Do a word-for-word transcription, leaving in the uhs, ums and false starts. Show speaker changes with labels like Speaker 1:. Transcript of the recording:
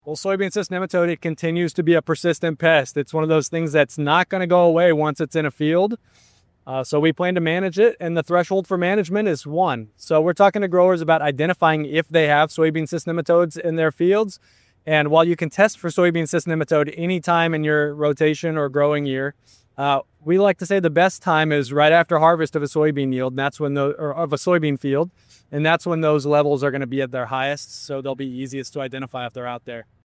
Speaker 1: Well, soybean cyst nematode, it continues to be a persistent pest. It's one of those things that's not going to go away once it's in a field. Uh, so we plan to manage it, and the threshold for management is one. So we're talking to growers about identifying if they have soybean cyst nematodes in their fields. And while you can test for soybean cyst nematode anytime in your rotation or growing year, uh, we like to say the best time is right after harvest of a soybean yield, and that's when the, or of a soybean field, and that's when those levels are going to be at their highest. So they'll be easiest to identify if they're out there.